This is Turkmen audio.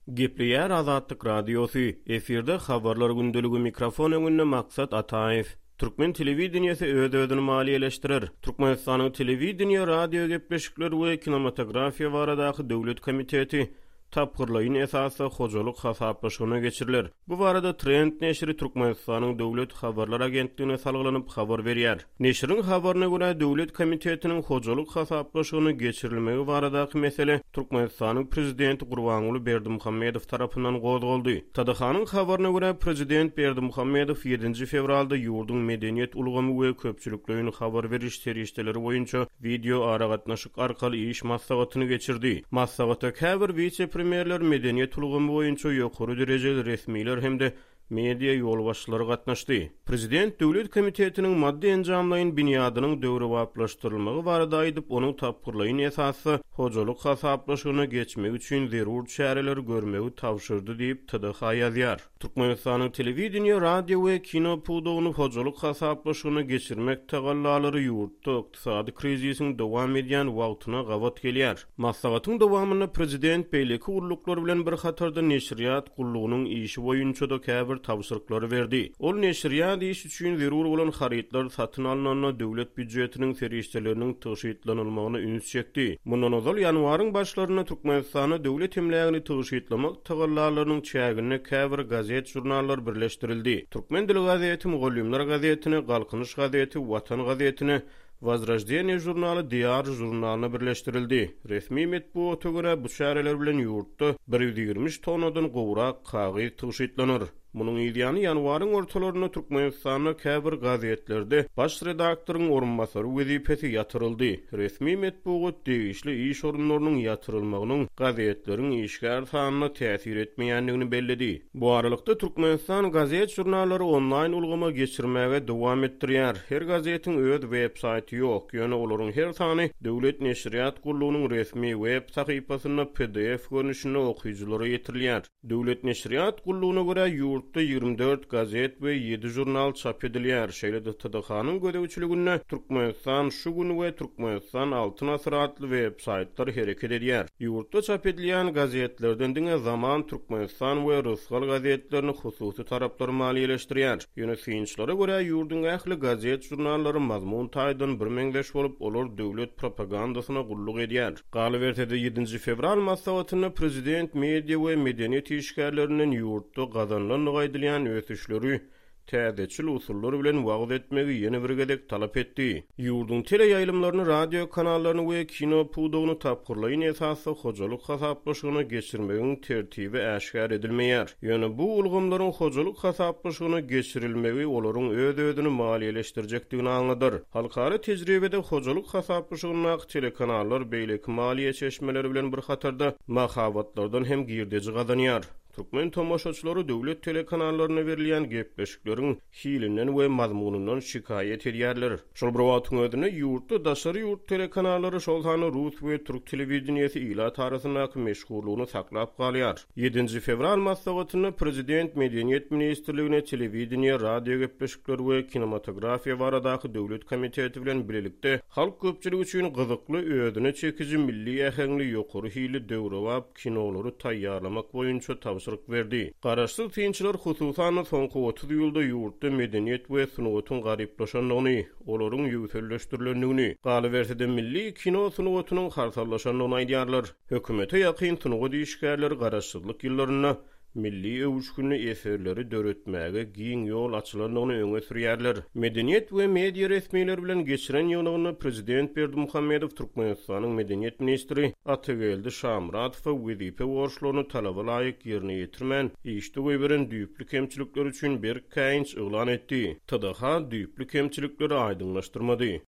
Gepleýär Azatlyk Radiosu. Eferde habarlar gündölügi mikrofon öňünde maksat Ataev. Türkmen telewizionyasy öz-özüni maliýeleşdirir. Türkmenistanyň telewizioniýa, radio gepleşikleri we kinematografiýa baradaky döwlet komiteti tapgyrlygyň esasy hojalyk hasaplaşygyna geçiriler. Bu barada Trend neşri Türkmenistanyň döwlet habarlar agentligine salgylanyp habar berýär. Neşriň habaryna görä döwlet komitetiniň hojalyk hasaplaşygyny geçirilmegi baradaky mesele Türkmenistanyň prezidenti Gurbanuly Berdimuhammedow tarapyndan gozgoldy. Tadahanyň habaryna görä prezident Berdimuhammedow 7 fevralda ýurduň medeniýet ulgamy we köpçülikligiň habar beriş serişdeleri boýunça video aragatnaşyk arkaly iş maslahatyny geçirdi. Maslahatda käbir vice-premierler medeniýet ulgamy boýunça ýokary derejeli resmiler hemde media ýolbaşçylary gatnaşdy. Prezident döwlet komitetiniň maddi enjamlaryň binýadynyň döwre wagtlaşdyrylmagy barada aýdyp, onuň tapgyrlygyň esasy hojalyk hasaplaşygyna geçmek üçin zerur çäreler görmegi tawşyrdy diýip TDH ýazýar. Türkmenistanyň telewizioniýa, radio we kino pudugyny hojalyk hasaplaşygyna geçirmek tagallalary ýurtda ykdysady krizisiň dowam edýän wagtyna gawat gelýär. Maslahatyň dowamyna prezident beýleki urluklar bilen bir hatarda neşriýat gullugynyň işi boýunça da käbir tawşyryklary berdi. Ol neşriýat iş üçin zerur bolan harytlar satyn alynanyna döwlet büdjetiniň serişdeleriniň tyşytlanylmagyna üns çekdi. Mundan ozal ýanwaryň başlaryna Türkmenistana döwlet hemlegini tyşytlamak tagallalarynyň çägine käbir gazet jurnallar birleşdirildi. Türkmen dili gazeti, Mugallimler gazetini, Galkynyş gazeti, Watan gazetini, Vazrajdeniýe jurnaly, Diyar jurnalyna birleşdirildi. Resmi metbuata görä bu şäherler bilen ýurtda 120 tonnadan gowrak kagys tyşytlanır. Munun ýylyny ýanwaryň ortalaryna Türkmenistanyň käbir gazetlerde baş redaktoryň orunmasary wezipesi ýatyryldy. Resmi metbuat degişli iş orunlarynyň ýatyrylmagynyň gazetleriň işgär sanyna täsir etmeýändigini belledi. Bu aralykda Türkmenistan gazet jurnallary onlaýn ulgama geçirmäge dowam etdirýär. Her gazetiň öz web saýty ýok. Ýöne olaryň her sany döwlet neşriýat gullugynyň resmi web sahypasyna PDF görnüşinde okuýjylara ýetirilýär. Döwlet neşriýat gullugyna görä 24 gazet we 7 jurnal çap edilýär. Şeýle-de TDH-nyň gödäwçiliginde Türkmenistan şu gün we Türkmenistan Altyn Asr adly web saýtlar hereket edýär. Ýurtda çap edilýän gazetlerden diňe Zaman, Türkmenistan we Rysgal gazetlerini hususy taraplar maliýeleşdirýär. Ýönetimçilere görä ýurdun ähli gazet jurnallary mazmun taýdan birmeňdeş bolup olar döwlet propagandasyna gulluk edýär. Galybertede 7 fevral maslahatyna prezident media we medeniýet işgärleriniň ýurtda gazanlan gaýdylýan ösüşleri täzeçil usullary bilen wagt etmegi ýene bir gedek talap etdi. Ýurdun tele ýaýlymlaryny, radio kanallaryny we kino pudugyny tapgyrlygyň esasy hojalyk hasaplaşygyna geçirmegiň tertibi äşgär edilmeýär. Ýöne bu ulgamlaryň hojalyk hasaplaşygyna geçirilmegi olaryň öz-özüni maliýeleşdirjekdigini aňladyr. Halkara tejribede hojalyk hasaplaşygyna telekanallar beýleki maliýe çeşmeleri bilen bir hatarda mahawatlardan hem girdeji gazanýar. Türkmen tomoşaçylary döwlet telekanallaryna berilýän gepleşikleriň hilinden we mazmunundan şikaýet edýärler. Şol bir wagtyň özünde ýurtda daşary ýurt telekanallary şol sany rus we türk telewizionyasy ila tarasynaky meşgullygyny saklap galýar. 7 fevral maslahatyna prezident medeniýet ministrligine telewizioniýa, radio gepleşikleri we kinematografiýa baradaky döwlet komiteti bilen birlikde halk köpçüligi üçin gyzykly, özüne çekiji milli ähengli ýokary hili döwrewap kinolary taýýarlamak boýunça verdi. Garaşsyz tinçiler hususan soňky 30 ýylda ýurtda medeniýet we sunuwatyň garyplaşanlygyny, olaryň ýüzelleşdirilendigini, galybertede milli kino sunuwatynyň harsallaşanlygyny aýdýarlar. Hökümete ýakyn sunuwat işgärleri garaşsyzlyk ýyllaryna milli övüşkünü eserleri döretmäge giň ýol açylandygyny öňe sürýärler. Medeniýet we media resmiýetleri bilen geçiren ýygyny prezident Berdimuhammedow Türkmenistanyň medeniýet ministri Atageldi Şamratow wezipe borçlaryny talaba laýyk ýerine ýetirmän, işde göberen düýpli kemçilikler üçin bir käýinç ýylan etdi. TDH düýpli kemçilikleri aýdynlaşdyrmady.